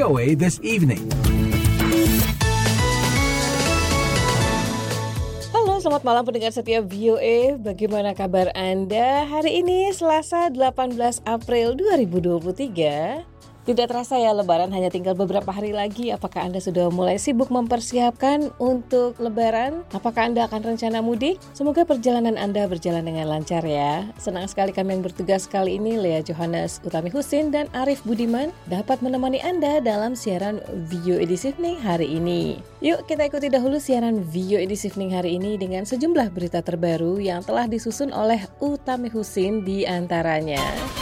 VOA This Evening. Halo, selamat malam pendengar setia VOA. Bagaimana kabar Anda? Hari ini Selasa 18 April 2023. Tidak terasa ya, Lebaran hanya tinggal beberapa hari lagi. Apakah Anda sudah mulai sibuk mempersiapkan untuk Lebaran? Apakah Anda akan rencana mudik? Semoga perjalanan Anda berjalan dengan lancar ya. Senang sekali kami yang bertugas kali ini, Lea Johannes, Utami Husin, dan Arif Budiman dapat menemani Anda dalam siaran VOA This Evening hari ini. Yuk kita ikuti dahulu siaran VOA This Evening hari ini dengan sejumlah berita terbaru yang telah disusun oleh Utami Husin di antaranya.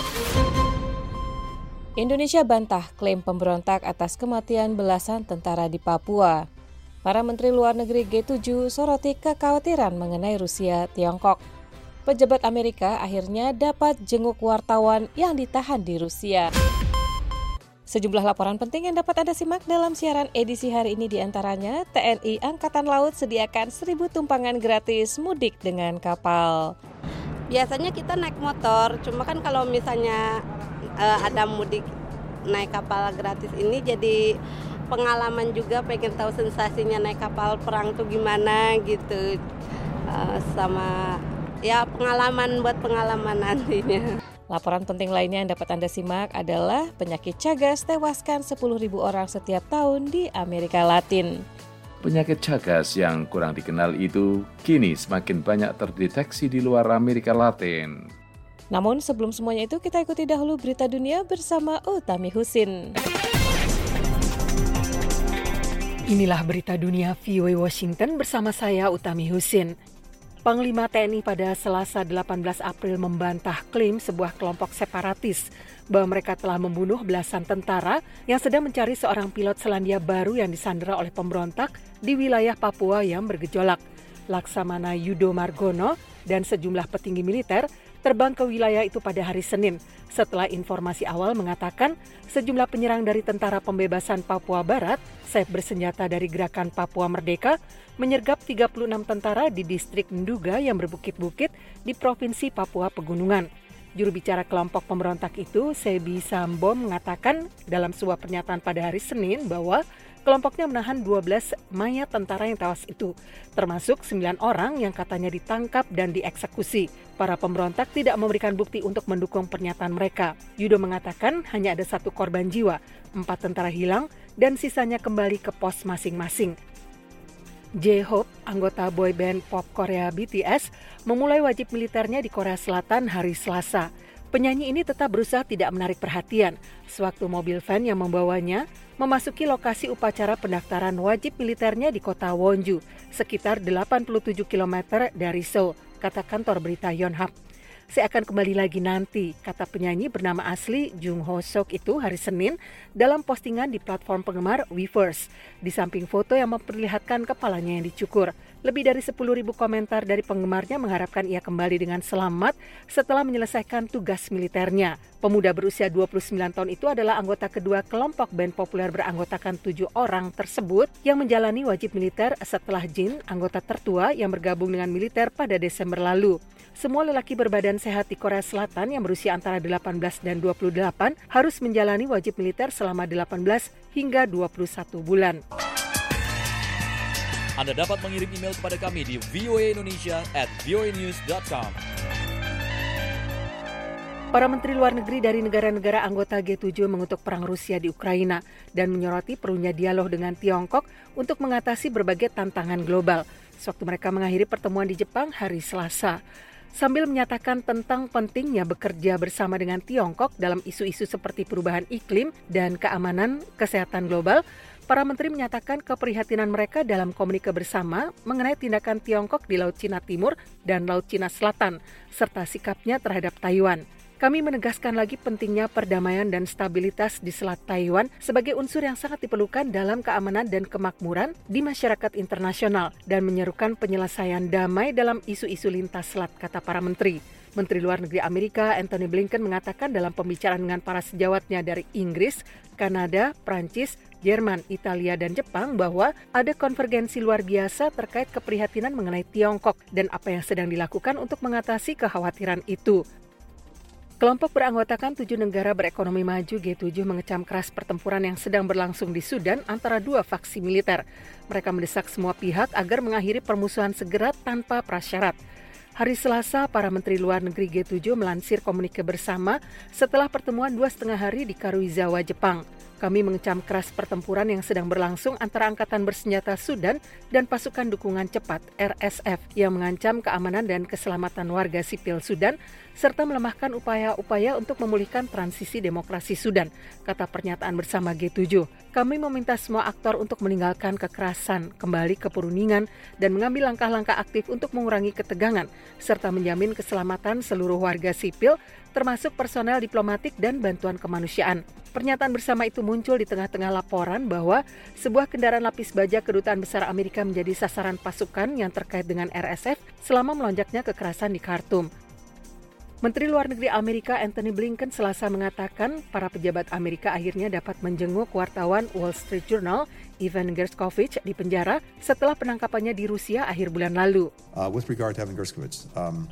Indonesia bantah klaim pemberontak atas kematian belasan tentara di Papua. Para Menteri Luar Negeri G7 soroti kekhawatiran mengenai Rusia, Tiongkok. Pejabat Amerika akhirnya dapat jenguk wartawan yang ditahan di Rusia. Sejumlah laporan penting yang dapat Anda simak dalam siaran edisi hari ini diantaranya TNI Angkatan Laut sediakan 1.000 tumpangan gratis mudik dengan kapal. Biasanya kita naik motor, cuma kan kalau misalnya ada mudik naik kapal gratis ini jadi pengalaman juga, pengen tahu sensasinya naik kapal perang tuh gimana gitu, sama ya pengalaman buat pengalaman nantinya. Laporan penting lainnya yang dapat Anda simak adalah penyakit Chagas tewaskan 10.000 orang setiap tahun di Amerika Latin. Penyakit Chagas yang kurang dikenal itu kini semakin banyak terdeteksi di luar Amerika Latin. Namun sebelum semuanya itu kita ikuti dahulu berita dunia bersama Utami Husin. Inilah berita dunia VOA Washington bersama saya Utami Husin. Panglima TNI pada Selasa 18 April membantah klaim sebuah kelompok separatis bahwa mereka telah membunuh belasan tentara yang sedang mencari seorang pilot Selandia Baru yang disandera oleh pemberontak di wilayah Papua yang bergejolak. Laksamana Yudo Margono dan sejumlah petinggi militer terbang ke wilayah itu pada hari Senin setelah informasi awal mengatakan sejumlah penyerang dari Tentara Pembebasan Papua Barat, sayap bersenjata dari Gerakan Papua Merdeka, menyergap 36 tentara di distrik Nduga yang berbukit-bukit di Provinsi Papua Pegunungan. Juru bicara kelompok pemberontak itu, Sebi Sambo, mengatakan dalam sebuah pernyataan pada hari Senin bahwa kelompoknya menahan 12 mayat tentara yang tewas itu, termasuk 9 orang yang katanya ditangkap dan dieksekusi. Para pemberontak tidak memberikan bukti untuk mendukung pernyataan mereka. Yudo mengatakan hanya ada 1 korban jiwa, 4 tentara hilang, dan sisanya kembali ke pos masing-masing. J-Hope, anggota boyband pop Korea BTS, memulai wajib militernya di Korea Selatan hari Selasa. Penyanyi ini tetap berusaha tidak menarik perhatian sewaktu mobil van yang membawanya memasuki lokasi upacara pendaftaran wajib militernya di kota Wonju, sekitar 87 km dari Seoul, kata kantor berita Yonhap. Saya akan kembali lagi nanti, kata penyanyi bernama asli Jung Ho Sok itu hari Senin dalam postingan di platform penggemar Weverse, di samping foto yang memperlihatkan kepalanya yang dicukur. Lebih dari 10.000 komentar dari penggemarnya mengharapkan ia kembali dengan selamat setelah menyelesaikan tugas militernya. Pemuda berusia 29 tahun itu adalah anggota kedua kelompok band populer beranggotakan 7 orang tersebut yang menjalani wajib militer setelah Jin, anggota tertua yang bergabung dengan militer pada Desember lalu. Semua lelaki berbadan sehat di Korea Selatan yang berusia antara 18 dan 28 harus menjalani wajib militer selama 18 hingga 21 bulan. Anda dapat mengirim email kepada kami di voaindonesia@voanews.com. Para menteri luar negeri dari negara-negara anggota G7 mengutuk perang Rusia di Ukraina dan menyoroti perlunya dialog dengan Tiongkok untuk mengatasi berbagai tantangan global. Sewaktu mereka mengakhiri pertemuan di Jepang hari Selasa. Sambil menyatakan tentang pentingnya bekerja bersama dengan Tiongkok dalam isu-isu seperti perubahan iklim dan keamanan kesehatan global, para menteri menyatakan keprihatinan mereka dalam komunike bersama mengenai tindakan Tiongkok di Laut Cina Timur dan Laut Cina Selatan, serta sikapnya terhadap Taiwan. Kami menegaskan lagi pentingnya perdamaian dan stabilitas di Selat Taiwan sebagai unsur yang sangat diperlukan dalam keamanan dan kemakmuran di masyarakat internasional dan menyerukan penyelesaian damai dalam isu-isu lintas selat, kata para menteri. Menteri Luar Negeri Amerika Antony Blinken mengatakan dalam pembicaraan dengan para sejawatnya dari Inggris, Kanada, Prancis, Jerman, Italia, dan Jepang bahwa ada konvergensi luar biasa terkait keprihatinan mengenai Tiongkok dan apa yang sedang dilakukan untuk mengatasi kekhawatiran itu. Kelompok beranggotakan 7 negara berekonomi maju G7 mengecam keras pertempuran yang sedang berlangsung di Sudan antara dua faksi militer. Mereka mendesak semua pihak agar mengakhiri permusuhan segera tanpa prasyarat. Hari Selasa, para Menteri Luar Negeri G7 melansir komunike bersama setelah pertemuan 2,5 hari di Karuizawa, Jepang. Kami mengecam keras pertempuran yang sedang berlangsung antara Angkatan Bersenjata Sudan dan Pasukan Dukungan Cepat (RSF) yang mengancam keamanan dan keselamatan warga sipil Sudan serta melemahkan upaya-upaya untuk memulihkan transisi demokrasi Sudan, kata pernyataan bersama G7. Kami meminta semua aktor untuk meninggalkan kekerasan, kembali ke perundingan, dan mengambil langkah-langkah aktif untuk mengurangi ketegangan, serta menjamin keselamatan seluruh warga sipil, termasuk personel diplomatik dan bantuan kemanusiaan. Pernyataan bersama itu muncul di tengah-tengah laporan bahwa sebuah kendaraan lapis baja Kedutaan Besar Amerika menjadi sasaran pasukan yang terkait dengan RSF selama melonjaknya kekerasan di Khartoum. Menteri Luar Negeri Amerika Antony Blinken Selasa mengatakan para pejabat Amerika akhirnya dapat menjenguk wartawan Wall Street Journal Evan Gershkovich di penjara setelah penangkapannya di Rusia akhir bulan lalu. With regard to Evan Gershkovich,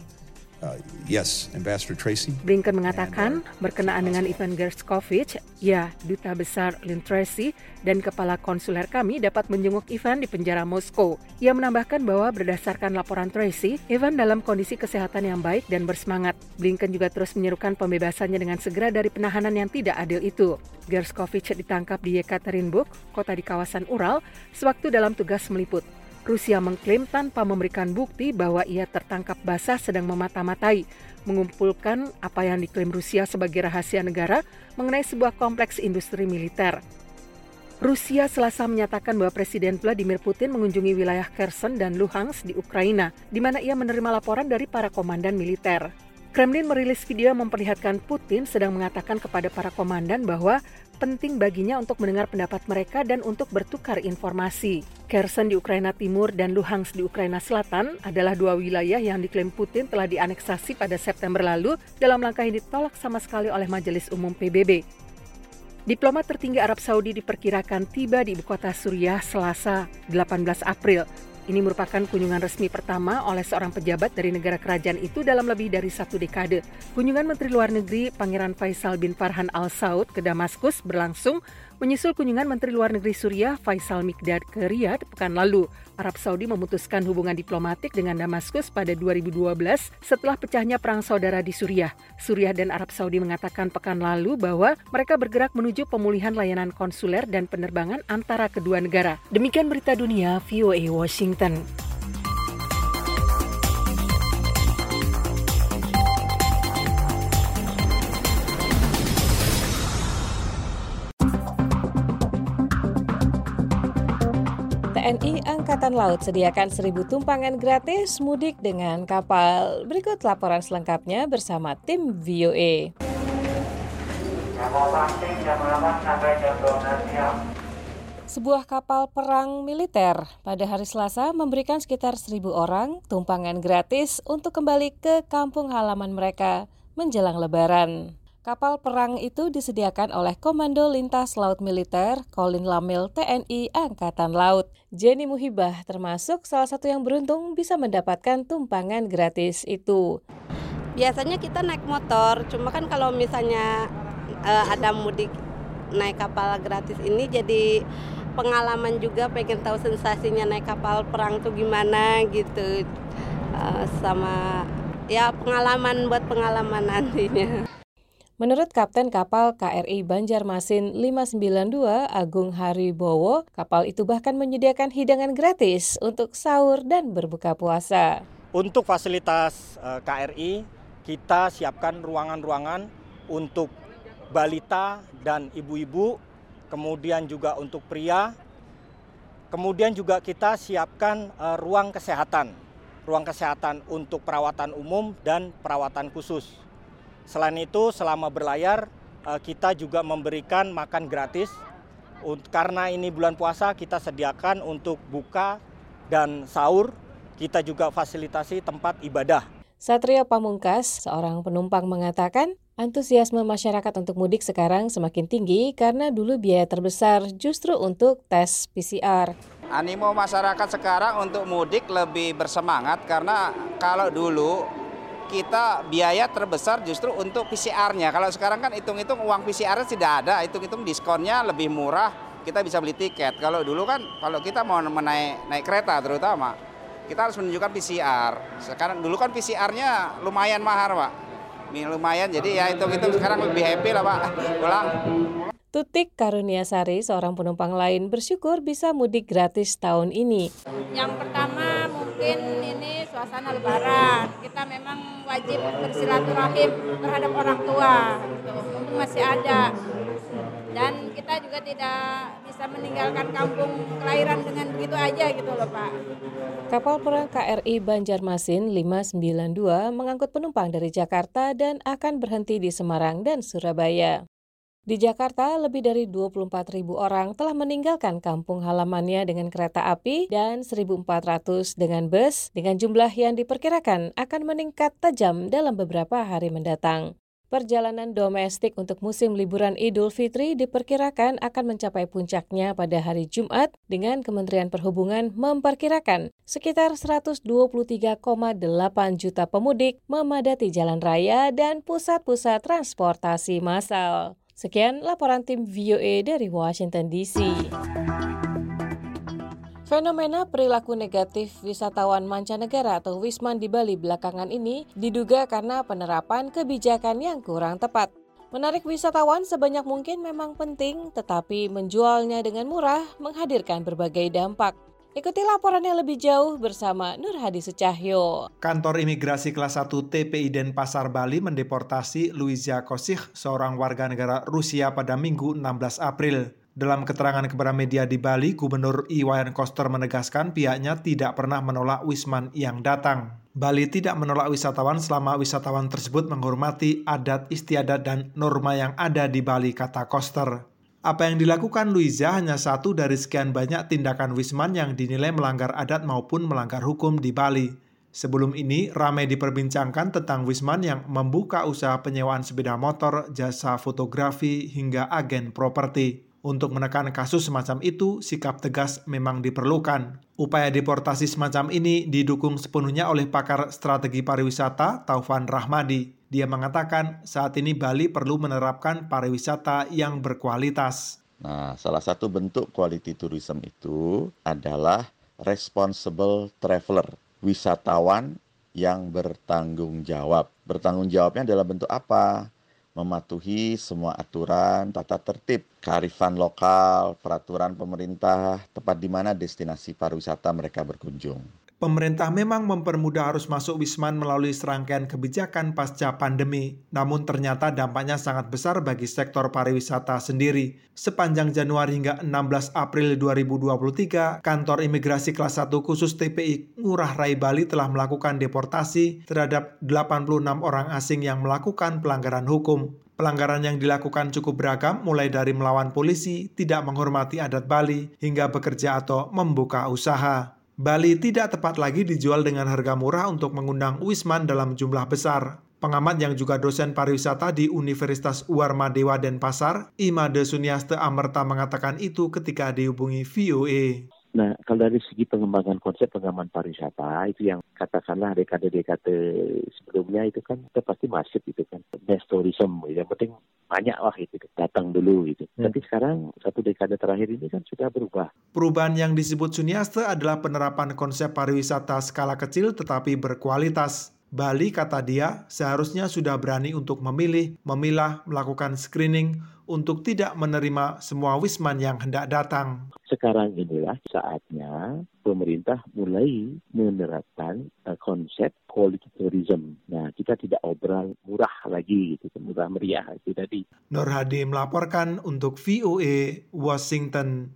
yes, Ambassador Tracy. Blinken mengatakan berkenaan dengan Evan Gershkovich, ya, Duta Besar Lynn Tracy dan Kepala Konsuler kami dapat menjenguk Evan di penjara Moskow. Ia menambahkan bahwa berdasarkan laporan Tracy, Evan dalam kondisi kesehatan yang baik dan bersemangat. Blinken juga terus menyerukan pembebasannya dengan segera dari penahanan yang tidak adil itu. Gershkovich ditangkap di Yekaterinburg, kota di kawasan Ural, sewaktu dalam tugas meliput. Rusia mengklaim tanpa memberikan bukti bahwa ia tertangkap basah sedang memata-matai, mengumpulkan apa yang diklaim Rusia sebagai rahasia negara mengenai sebuah kompleks industri militer. Rusia Selasa menyatakan bahwa Presiden Vladimir Putin mengunjungi wilayah Kherson dan Luhansk di Ukraina, di mana ia menerima laporan dari para komandan militer. Kremlin merilis video memperlihatkan Putin sedang mengatakan kepada para komandan bahwa penting baginya untuk mendengar pendapat mereka dan untuk bertukar informasi. Kherson di Ukraina Timur dan Luhansk di Ukraina Selatan adalah dua wilayah yang diklaim Putin telah dianeksasi pada September lalu dalam langkah yang ditolak sama sekali oleh Majelis Umum PBB. Diplomat tertinggi Arab Saudi diperkirakan tiba di ibu kota Suriah Selasa 18 April. Ini merupakan kunjungan resmi pertama oleh seorang pejabat dari negara kerajaan itu dalam lebih dari 1 dekade. Kunjungan Menteri Luar Negeri Pangeran Faisal bin Farhan Al Saud ke Damaskus berlangsung menyusul kunjungan Menteri Luar Negeri Suriah Faisal Mikdad ke Riyadh pekan lalu. Arab Saudi memutuskan hubungan diplomatik dengan Damaskus pada 2012 setelah pecahnya perang saudara di Suriah. Suriah dan Arab Saudi mengatakan pekan lalu bahwa mereka bergerak menuju pemulihan layanan konsuler dan penerbangan antara kedua negara. Demikian berita dunia VOA Washington. TNI Angkatan Laut sediakan 1.000 tumpangan gratis mudik dengan kapal. Berikut laporan selengkapnya bersama tim VOA. Sebuah kapal perang militer pada hari Selasa memberikan sekitar 1.000 orang tumpangan gratis untuk kembali ke kampung halaman mereka menjelang Lebaran. Kapal perang itu disediakan oleh Komando Lintas Laut Militer Kolin Lamil TNI Angkatan Laut. Jenny Muhibah termasuk salah satu yang beruntung bisa mendapatkan tumpangan gratis itu. Biasanya kita naik motor, cuma kan kalau misalnya ada mudik naik kapal gratis ini jadi pengalaman juga, pengen tahu sensasinya naik kapal perang tuh gimana gitu. Sama ya pengalaman buat pengalaman nantinya. Menurut Kapten Kapal KRI Banjarmasin 592 Agung Haribowo, kapal itu bahkan menyediakan hidangan gratis untuk sahur dan berbuka puasa. Untuk fasilitas KRI, kita siapkan ruangan-ruangan untuk balita dan ibu-ibu, kemudian juga untuk pria. Kemudian juga kita siapkan ruang kesehatan untuk perawatan umum dan perawatan khusus. Selain itu, selama berlayar, kita juga memberikan makan gratis. Karena ini bulan puasa, kita sediakan untuk buka dan sahur. Kita juga fasilitasi tempat ibadah. Satrio Pamungkas, seorang penumpang mengatakan, antusiasme masyarakat untuk mudik sekarang semakin tinggi karena dulu biaya terbesar justru untuk tes PCR. Animo masyarakat sekarang untuk mudik lebih bersemangat karena kalau dulu kita biaya terbesar justru untuk PCR-nya. Kalau sekarang kan hitung-hitung uang PCR-nya tidak ada, hitung-hitung diskonnya lebih murah, kita bisa beli tiket. Kalau dulu kan, kalau kita mau naik kereta terutama, kita harus menunjukkan PCR. Sekarang dulu kan PCR-nya lumayan mahal, Pak. Lumayan, jadi ya hitung-hitung sekarang lebih happy lah, Pak. Pulang. Tutik Karuniasari, seorang penumpang lain, bersyukur bisa mudik gratis tahun ini. Yang pertama mungkin ini suasana lebaran. Kita memang wajib bersilaturahim terhadap orang tua. Mumpung masih ada. Dan kita juga tidak bisa meninggalkan kampung kelahiran dengan begitu aja gitu loh, Pak. Kapal perang KRI Banjarmasin 592 mengangkut penumpang dari Jakarta dan akan berhenti di Semarang dan Surabaya. Di Jakarta, lebih dari 24.000 orang telah meninggalkan kampung halamannya dengan kereta api dan 1.400 dengan bus, dengan jumlah yang diperkirakan akan meningkat tajam dalam beberapa hari mendatang. Perjalanan domestik untuk musim liburan Idul Fitri diperkirakan akan mencapai puncaknya pada hari Jumat, dengan Kementerian Perhubungan memperkirakan sekitar 123,8 juta pemudik memadati jalan raya dan pusat-pusat transportasi massal. Sekian laporan tim VOA dari Washington DC. Fenomena perilaku negatif wisatawan mancanegara atau wisman di Bali belakangan ini diduga karena penerapan kebijakan yang kurang tepat. Menarik wisatawan sebanyak mungkin memang penting, tetapi menjualnya dengan murah menghadirkan berbagai dampak. Ikuti laporannya lebih jauh bersama Nur Hadi Sucahyo. Kantor Imigrasi Kelas 1 TPI Denpasar Bali mendeportasi Luizia Kosich, seorang warga negara Rusia pada Minggu 16 April. Dalam keterangan kepada media di Bali, Gubernur Iwayan Koster menegaskan pihaknya tidak pernah menolak wisman yang datang. Bali tidak menolak wisatawan selama wisatawan tersebut menghormati adat istiadat dan norma yang ada di Bali, kata Koster. Apa yang dilakukan Luizia hanya satu dari sekian banyak tindakan wisman yang dinilai melanggar adat maupun melanggar hukum di Bali. Sebelum ini, ramai diperbincangkan tentang wisman yang membuka usaha penyewaan sepeda motor, jasa fotografi, hingga agen properti. Untuk menekan kasus semacam itu, sikap tegas memang diperlukan. Upaya deportasi semacam ini didukung sepenuhnya oleh pakar strategi pariwisata Taufan Rahmadi. Dia mengatakan saat ini Bali perlu menerapkan pariwisata yang berkualitas. Nah, salah satu bentuk quality tourism itu adalah responsible traveler, wisatawan yang bertanggung jawab. Bertanggung jawabnya dalam bentuk apa? Mematuhi semua aturan, tata tertib, kearifan lokal, peraturan pemerintah, tepat di mana destinasi pariwisata mereka berkunjung. Pemerintah memang mempermudah arus masuk wisman melalui serangkaian kebijakan pasca pandemi. Namun ternyata dampaknya sangat besar bagi sektor pariwisata sendiri. Sepanjang Januari hingga 16 April 2023, Kantor Imigrasi Kelas 1 khusus TPI Ngurah Rai Bali telah melakukan deportasi terhadap 86 orang asing yang melakukan pelanggaran hukum. Pelanggaran yang dilakukan cukup beragam, mulai dari melawan polisi, tidak menghormati adat Bali, hingga bekerja atau membuka usaha. Bali tidak tepat lagi dijual dengan harga murah untuk mengundang wisman dalam jumlah besar. Pengamat yang juga dosen pariwisata di Universitas Warma Dewa Denpasar, Imade Suniaste Amerta mengatakan itu ketika dihubungi VOA. Nah, kalau dari segi pengembangan konsep pengembangan pariwisata, itu yang katakanlah dekade-dekade sebelumnya itu kan kita pasti masif itu kan. Best tourism, yang penting banyak lah itu, datang dulu gitu. Tapi sekarang satu dekade terakhir ini kan sudah berubah. Perubahan yang disebut Suniaste adalah penerapan konsep pariwisata skala kecil tetapi berkualitas. Bali, kata dia, seharusnya sudah berani untuk memilih, memilah, melakukan screening untuk tidak menerima semua wisman yang hendak datang. Sekarang inilah saatnya pemerintah mulai menerapkan konsep quality tourism. Nah, kita tidak obral murah lagi, gitu, murah meriah itu tadi. Nur Hadi melaporkan untuk VOA Washington.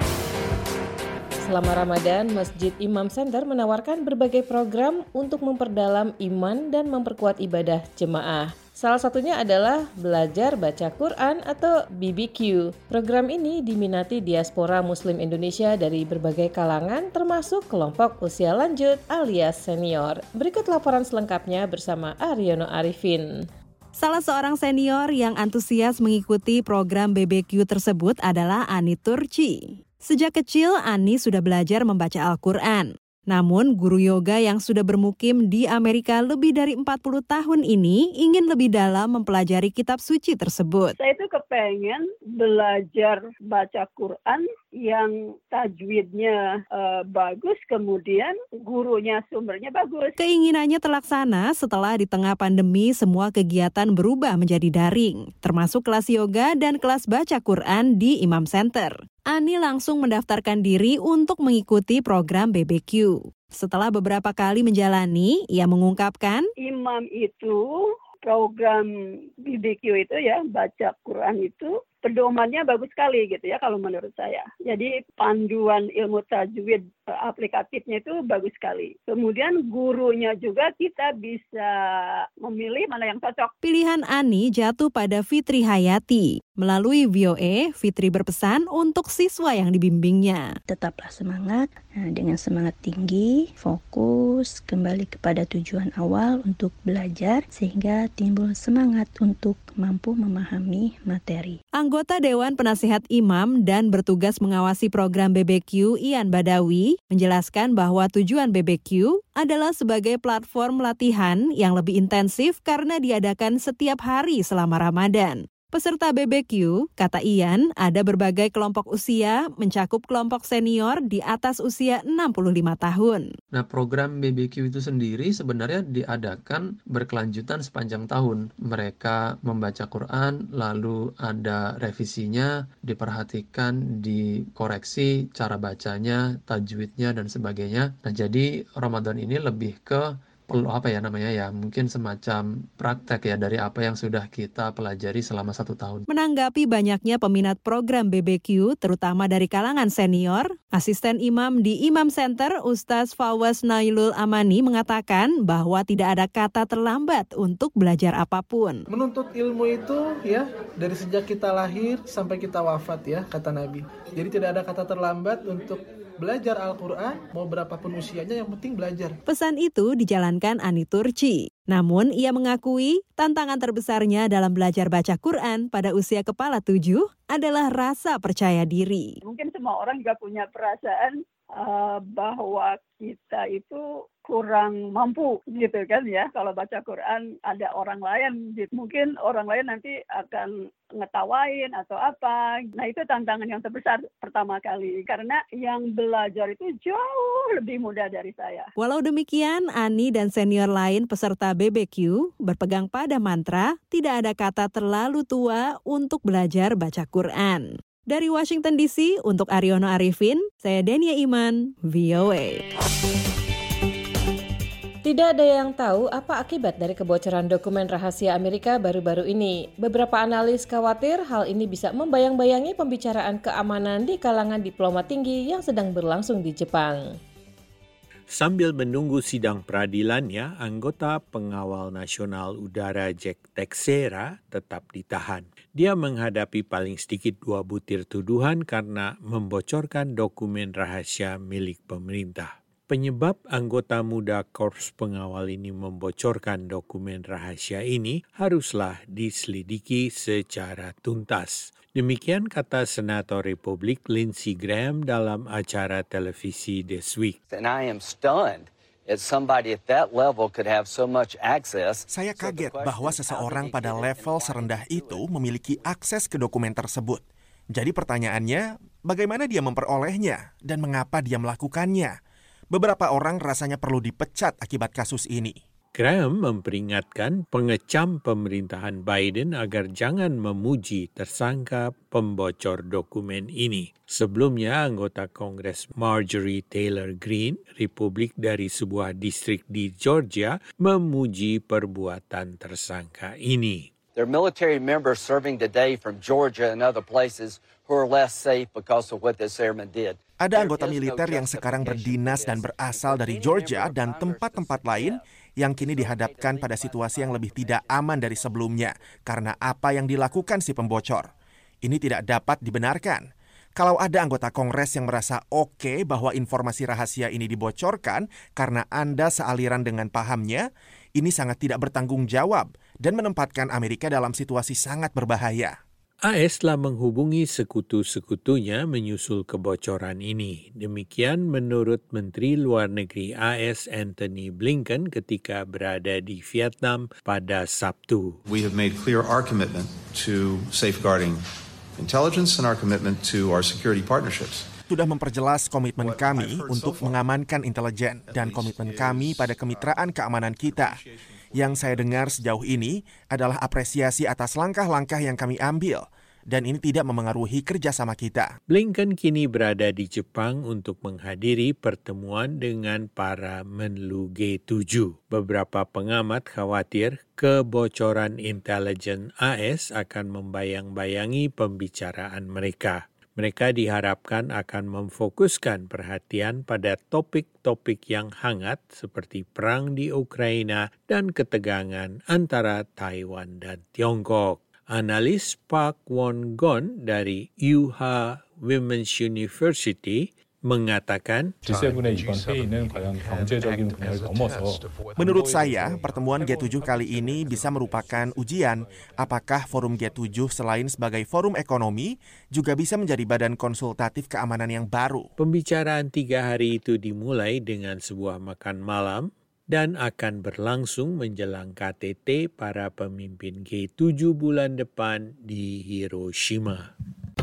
Selama Ramadan, Masjid Imam Center menawarkan berbagai program untuk memperdalam iman dan memperkuat ibadah jemaah. Salah satunya adalah belajar baca Quran atau BBQ. Program ini diminati diaspora Muslim Indonesia dari berbagai kalangan, termasuk kelompok usia lanjut alias senior. Berikut laporan selengkapnya bersama Aryono Arifin. Salah seorang senior yang antusias mengikuti program BBQ tersebut adalah Ani Turci. Sejak kecil, Ani sudah belajar membaca Al-Quran. Namun, guru yoga yang sudah bermukim di Amerika lebih dari 40 tahun ini ingin lebih dalam mempelajari kitab suci tersebut. Saya itu kepengen belajar baca Quran yang tajwidnya bagus, kemudian gurunya sumbernya bagus. Keinginannya terlaksana setelah di tengah pandemi semua kegiatan berubah menjadi daring, termasuk kelas yoga dan kelas baca Quran di Imam Center. Ani langsung mendaftarkan diri untuk mengikuti program BBQ. Setelah beberapa kali menjalani, ia mengungkapkan, Imam itu, program BBQ itu ya, baca Quran itu, pedomannya bagus sekali gitu ya kalau menurut saya. Jadi panduan ilmu tajwid aplikatifnya itu bagus sekali. Kemudian gurunya juga kita bisa memilih mana yang cocok. Pilihan Ani jatuh pada Fitri Hayati. Melalui VOA, Fitri berpesan untuk siswa yang dibimbingnya. Tetaplah semangat, dengan semangat tinggi, fokus, kembali kepada tujuan awal untuk belajar, sehingga timbul semangat untuk mampu memahami materi. Anggota Dewan Penasihat Imam dan bertugas mengawasi program BBQ, Ian Badawi, menjelaskan bahwa tujuan BBQ adalah sebagai platform latihan yang lebih intensif karena diadakan setiap hari selama Ramadan. Peserta BBQ, kata Ian, ada berbagai kelompok usia, mencakup kelompok senior di atas usia 65 tahun. Nah, program BBQ itu sendiri sebenarnya diadakan berkelanjutan sepanjang tahun. Mereka membaca Quran, lalu ada revisinya, diperhatikan, dikoreksi cara bacanya, tajwidnya, dan sebagainya. Nah, jadi Ramadan ini lebih ke mungkin semacam praktek ya dari apa yang sudah kita pelajari selama 1 tahun. Menanggapi banyaknya peminat program BBQ, terutama dari kalangan senior, asisten imam di Imam Center, Ustaz Fawaz Nailul Amani mengatakan bahwa tidak ada kata terlambat untuk belajar apapun. Menuntut ilmu itu ya dari sejak kita lahir sampai kita wafat ya, kata Nabi. Jadi tidak ada kata terlambat untuk belajar Al-Quran, mau berapapun usianya, yang penting belajar. Pesan itu dijalankan Ani Turci. Namun, ia mengakui tantangan terbesarnya dalam belajar baca Quran pada usia kepala 7 adalah rasa percaya diri. Mungkin semua orang juga punya perasaan bahwa kita itu kurang mampu gitu kan ya. Kalau baca Quran ada orang lain, mungkin orang lain nanti akan ngetawain atau apa. Nah, itu tantangan yang terbesar pertama kali. Karena yang belajar itu jauh lebih mudah dari saya. Walau demikian, Ani dan senior lain peserta BBQ berpegang pada mantra tidak ada kata terlalu tua untuk belajar baca Quran. Dari Washington DC, untuk Ariono Arifin, saya Denia Iman, VOA. Tidak ada yang tahu apa akibat dari kebocoran dokumen rahasia Amerika baru-baru ini. Beberapa analis khawatir hal ini bisa membayang-bayangi pembicaraan keamanan di kalangan diplomat tinggi yang sedang berlangsung di Jepang. Sambil menunggu sidang peradilannya, anggota Pengawal Nasional Udara Jack Teixeira tetap ditahan. Dia menghadapi paling sedikit 2 butir tuduhan karena membocorkan dokumen rahasia milik pemerintah. Penyebab anggota muda Korps Pengawal ini membocorkan dokumen rahasia ini haruslah diselidiki secara tuntas. Demikian kata Senator Republik Lindsey Graham dalam acara televisi This Week. And I am stunned that somebody at that level could have so much access. Saya kaget bahwa seseorang pada level serendah itu memiliki akses ke dokumen tersebut. Jadi pertanyaannya, bagaimana dia memperolehnya dan mengapa dia melakukannya? Beberapa orang rasanya perlu dipecat akibat kasus ini. Graham memperingatkan pengecam pemerintahan Biden agar jangan memuji tersangka pembocor dokumen ini. Sebelumnya, anggota Kongres Marjorie Taylor Greene, Republik dari sebuah distrik di Georgia, memuji perbuatan tersangka ini. There are military members serving today from Georgia and other places who are less safe because of what this airman did. Ada anggota militer yang sekarang berdinas dan berasal dari Georgia dan tempat-tempat lain yang kini dihadapkan pada situasi yang lebih tidak aman dari sebelumnya karena apa yang dilakukan si pembocor. Ini tidak dapat dibenarkan. Kalau ada anggota Kongres yang merasa oke bahwa informasi rahasia ini dibocorkan karena Anda sealiran dengan pahamnya, ini sangat tidak bertanggung jawab dan menempatkan Amerika dalam situasi sangat berbahaya. AS telah menghubungi sekutu-sekutunya menyusul kebocoran ini. Demikian menurut Menteri Luar Negeri AS Antony Blinken ketika berada di Vietnam pada Sabtu. We have made clear our commitment to safeguarding intelligence and our commitment to our security partnerships. Sudah memperjelas komitmen kami untuk mengamankan intelijen dan komitmen kami pada kemitraan keamanan kita. Yang saya dengar sejauh ini adalah apresiasi atas langkah-langkah yang kami ambil, dan ini tidak memengaruhi kerjasama kita. Blinken kini berada di Jepang untuk menghadiri pertemuan dengan para menlu G7. Beberapa pengamat khawatir kebocoran intelijen AS akan membayang-bayangi pembicaraan mereka. Mereka diharapkan akan memfokuskan perhatian pada topik-topik yang hangat seperti perang di Ukraina dan ketegangan antara Taiwan dan Tiongkok. Analis Park Won-gon dari Yuha Women's University mengatakan, menurut saya, pertemuan G7 kali ini bisa merupakan ujian apakah forum G7 selain sebagai forum ekonomi juga bisa menjadi badan konsultatif keamanan yang baru. Pembicaraan 3 hari itu dimulai dengan sebuah makan malam dan akan berlangsung menjelang KTT para pemimpin G7 bulan depan di Hiroshima.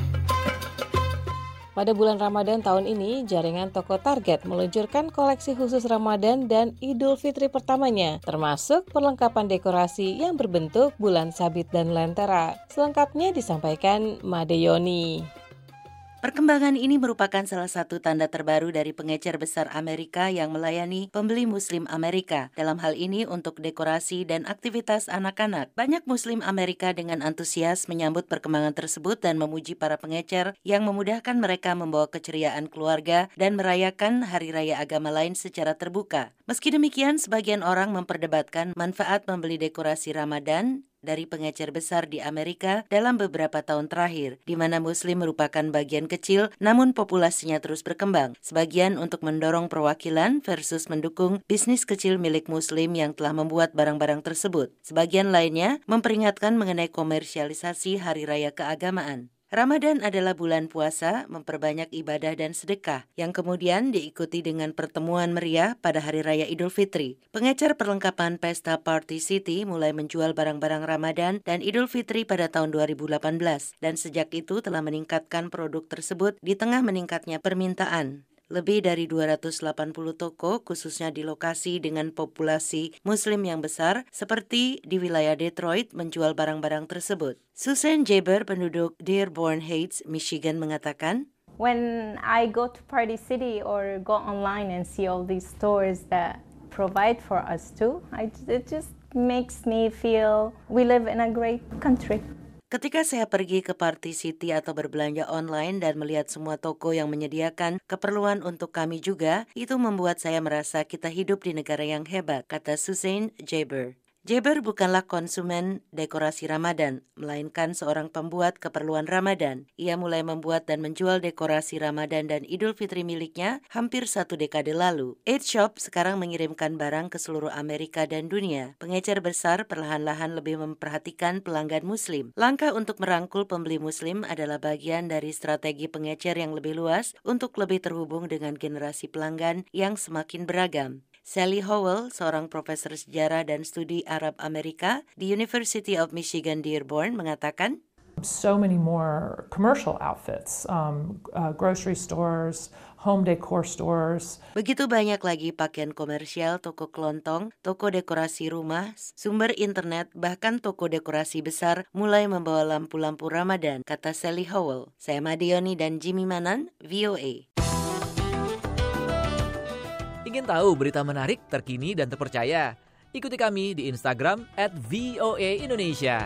Pada bulan Ramadan tahun ini, jaringan toko Target meluncurkan koleksi khusus Ramadan dan Idul Fitri pertamanya, termasuk perlengkapan dekorasi yang berbentuk bulan sabit dan lentera. Selengkapnya disampaikan Made Yoni. Perkembangan ini merupakan salah satu tanda terbaru dari pengecer besar Amerika yang melayani pembeli Muslim Amerika. Dalam hal ini untuk dekorasi dan aktivitas anak-anak. Banyak Muslim Amerika dengan antusias menyambut perkembangan tersebut dan memuji para pengecer yang memudahkan mereka membawa keceriaan keluarga dan merayakan hari raya agama lain secara terbuka. Meski demikian, sebagian orang memperdebatkan manfaat membeli dekorasi Ramadan dari pengecer besar di Amerika dalam beberapa tahun terakhir, di mana Muslim merupakan bagian kecil namun populasinya terus berkembang. Sebagian untuk mendorong perwakilan versus mendukung bisnis kecil milik Muslim yang telah membuat barang-barang tersebut. Sebagian lainnya memperingatkan mengenai komersialisasi hari raya keagamaan. Ramadan adalah bulan puasa, memperbanyak ibadah dan sedekah, yang kemudian diikuti dengan pertemuan meriah pada Hari Raya Idul Fitri. Pengecer perlengkapan pesta Party City mulai menjual barang-barang Ramadan dan Idul Fitri pada tahun 2018, dan sejak itu telah meningkatkan produk tersebut di tengah meningkatnya permintaan. Lebih dari 280 toko khususnya di lokasi dengan populasi Muslim yang besar seperti di wilayah Detroit menjual barang-barang tersebut. Susan Jaber, penduduk Dearborn Heights, Michigan mengatakan, when I go to Party City or go online and see all these stores that provide for us too, it just makes me feel we live in a great country. Ketika saya pergi ke Party City atau berbelanja online dan melihat semua toko yang menyediakan keperluan untuk kami juga, itu membuat saya merasa kita hidup di negara yang hebat, kata Susan Jaber. Jaber bukanlah konsumen dekorasi Ramadan, melainkan seorang pembuat keperluan Ramadan. Ia mulai membuat dan menjual dekorasi Ramadan dan Idul Fitri miliknya hampir 1 dekade lalu. 8Shop sekarang mengirimkan barang ke seluruh Amerika dan dunia. Pengecer besar perlahan-lahan lebih memperhatikan pelanggan Muslim. Langkah untuk merangkul pembeli Muslim adalah bagian dari strategi pengecer yang lebih luas untuk lebih terhubung dengan generasi pelanggan yang semakin beragam. Sally Howell, seorang profesor sejarah dan studi Arab Amerika di University of Michigan Dearborn, mengatakan, so many more commercial outfits, grocery stores, home decor stores. Begitu banyak lagi pakaian komersial, toko kelontong, toko dekorasi rumah, sumber internet, bahkan toko dekorasi besar mulai membawa lampu-lampu Ramadan, kata Sally Howell. Saya Made Yoni dan Jimmy Manan, VOA. Ingin tahu berita menarik, terkini, dan terpercaya? Ikuti kami di Instagram @voaindonesia.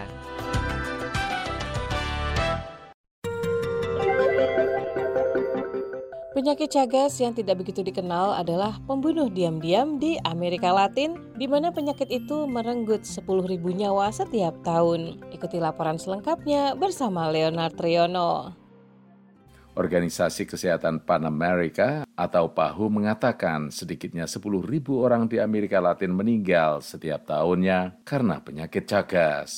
Penyakit Chagas yang tidak begitu dikenal adalah pembunuh diam-diam di Amerika Latin, di mana penyakit itu merenggut 10.000 nyawa setiap tahun. Ikuti laporan selengkapnya bersama Leonard Triono. Organisasi Kesehatan Pan America atau PAHU mengatakan sedikitnya 10.000 orang di Amerika Latin meninggal setiap tahunnya karena penyakit Chagas.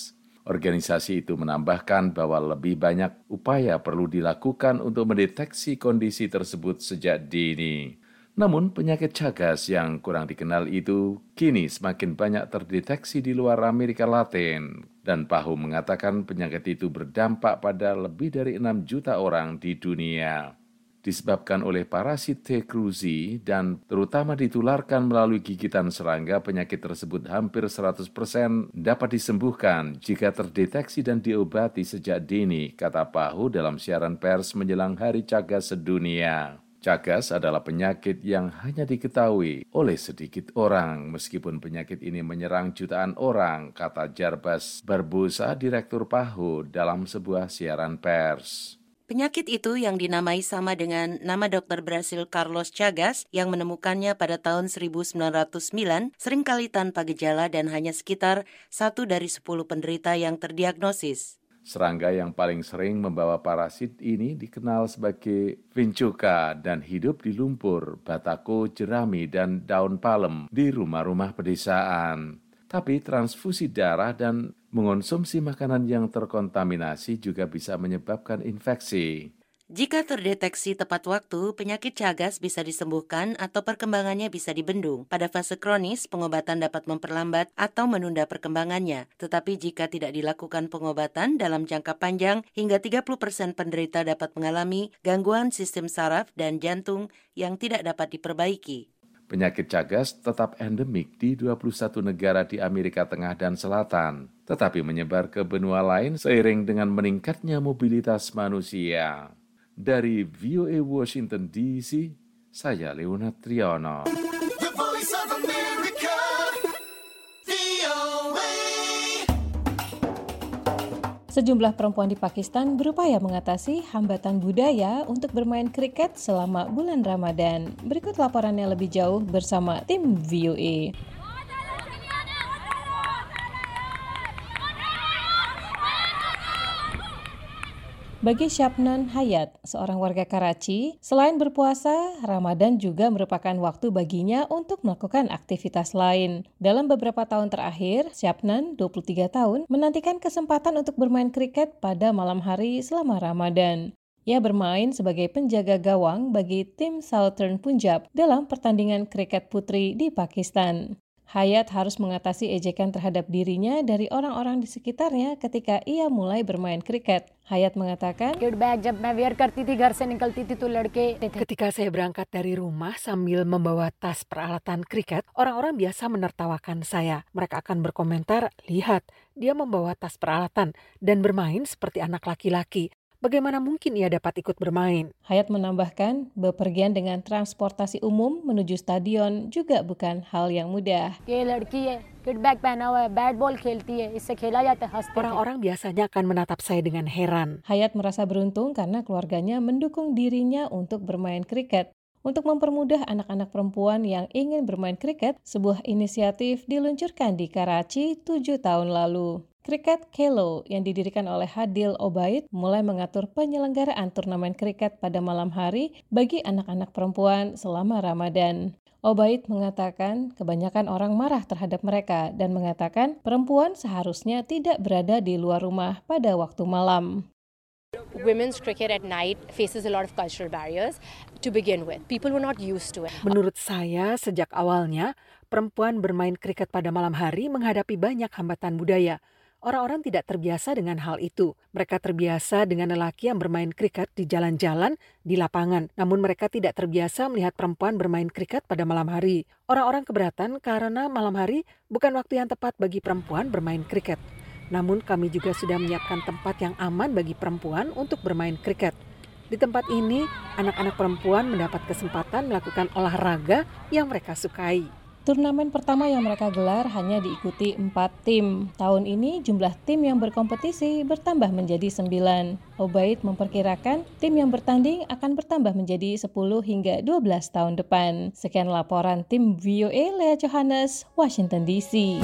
Organisasi itu menambahkan bahwa lebih banyak upaya perlu dilakukan untuk mendeteksi kondisi tersebut sejak dini. Namun penyakit Chagas yang kurang dikenal itu kini semakin banyak terdeteksi di luar Amerika Latin. Dan PAHU mengatakan penyakit itu berdampak pada lebih dari 6 juta orang di dunia. Disebabkan oleh parasit T. cruzi dan terutama ditularkan melalui gigitan serangga, penyakit tersebut hampir 100% dapat disembuhkan jika terdeteksi dan diobati sejak dini, kata PAHU dalam siaran pers menjelang Hari Chagas Sedunia. Chagas adalah penyakit yang hanya diketahui oleh sedikit orang, meskipun penyakit ini menyerang jutaan orang, kata Jarbas Barbosa, Direktur PAHU dalam sebuah siaran pers. Penyakit itu yang dinamai sama dengan nama dokter Brasil Carlos Chagas yang menemukannya pada tahun 1909 seringkali tanpa gejala dan hanya sekitar 1 dari 10 penderita yang terdiagnosis. Serangga yang paling sering membawa parasit ini dikenal sebagai vinchuca dan hidup di lumpur, batako, jerami, dan daun palem di rumah-rumah pedesaan. Tapi transfusi darah dan mengonsumsi makanan yang terkontaminasi juga bisa menyebabkan infeksi. Jika terdeteksi tepat waktu, penyakit Chagas bisa disembuhkan atau perkembangannya bisa dibendung. Pada fase kronis, pengobatan dapat memperlambat atau menunda perkembangannya. Tetapi jika tidak dilakukan pengobatan dalam jangka panjang, hingga 30% penderita dapat mengalami gangguan sistem saraf dan jantung yang tidak dapat diperbaiki. Penyakit Chagas tetap endemik di 21 negara di Amerika Tengah dan Selatan, tetapi menyebar ke benua lain seiring dengan meningkatnya mobilitas manusia. Dari VOA Washington DC, saya Leonard Triono. Sejumlah perempuan di Pakistan berupaya mengatasi hambatan budaya untuk bermain kriket selama bulan Ramadan. Berikut laporannya lebih jauh bersama tim VOA. Bagi Shabnan Hayat, seorang warga Karachi, selain berpuasa, Ramadan juga merupakan waktu baginya untuk melakukan aktivitas lain. Dalam beberapa tahun terakhir, Shabnan, 23 tahun, menantikan kesempatan untuk bermain kriket pada malam hari selama Ramadan. Ia bermain sebagai penjaga gawang bagi tim Southern Punjab dalam pertandingan kriket putri di Pakistan. Hayat harus mengatasi ejekan terhadap dirinya dari orang-orang di sekitarnya ketika ia mulai bermain kriket. Hayat mengatakan, ketika saya berangkat dari rumah sambil membawa tas peralatan kriket, orang-orang biasa menertawakan saya. Mereka akan berkomentar, lihat, dia membawa tas peralatan dan bermain seperti anak laki-laki. Bagaimana mungkin ia dapat ikut bermain? Hayat menambahkan, bepergian dengan transportasi umum menuju stadion juga bukan hal yang mudah. Orang-orang biasanya akan menatap saya dengan heran. Hayat merasa beruntung karena keluarganya mendukung dirinya untuk bermain kriket. Untuk mempermudah anak-anak perempuan yang ingin bermain kriket, sebuah inisiatif diluncurkan di Karachi 7 tahun lalu. Cricket Kelo yang didirikan oleh Hadil Obaid mulai mengatur penyelenggaraan turnamen kriket pada malam hari bagi anak-anak perempuan selama Ramadan. Obaid mengatakan kebanyakan orang marah terhadap mereka dan mengatakan perempuan seharusnya tidak berada di luar rumah pada waktu malam. Women's cricket at night faces a lot of cultural barriers to begin with. People were not used to it. Menurut saya, sejak awalnya, perempuan bermain kriket pada malam hari menghadapi banyak hambatan budaya. Orang-orang tidak terbiasa dengan hal itu. Mereka terbiasa dengan lelaki yang bermain kriket di jalan-jalan, di lapangan. Namun mereka tidak terbiasa melihat perempuan bermain kriket pada malam hari. Orang-orang keberatan karena malam hari bukan waktu yang tepat bagi perempuan bermain kriket. Namun kami juga sudah menyiapkan tempat yang aman bagi perempuan untuk bermain kriket. Di tempat ini, anak-anak perempuan mendapat kesempatan melakukan olahraga yang mereka sukai. Turnamen pertama yang mereka gelar hanya diikuti 4 tim. Tahun ini jumlah tim yang berkompetisi bertambah menjadi 9. Obaid memperkirakan tim yang bertanding akan bertambah menjadi 10 hingga 12 tahun depan. Sekian laporan tim VOA Lea Johannes, Washington DC.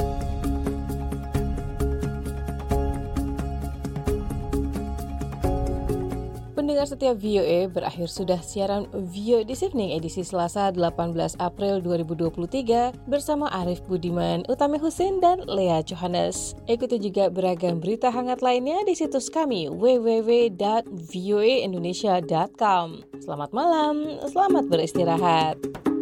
pendengar setiap VOA, berakhir sudah siaran VOA This Evening edisi Selasa 18 April 2023 bersama Arif Budiman, Utami Husin, dan Lea Johannes. Ikuti juga beragam berita hangat lainnya di situs kami www.voaindonesia.com. Selamat malam, selamat beristirahat.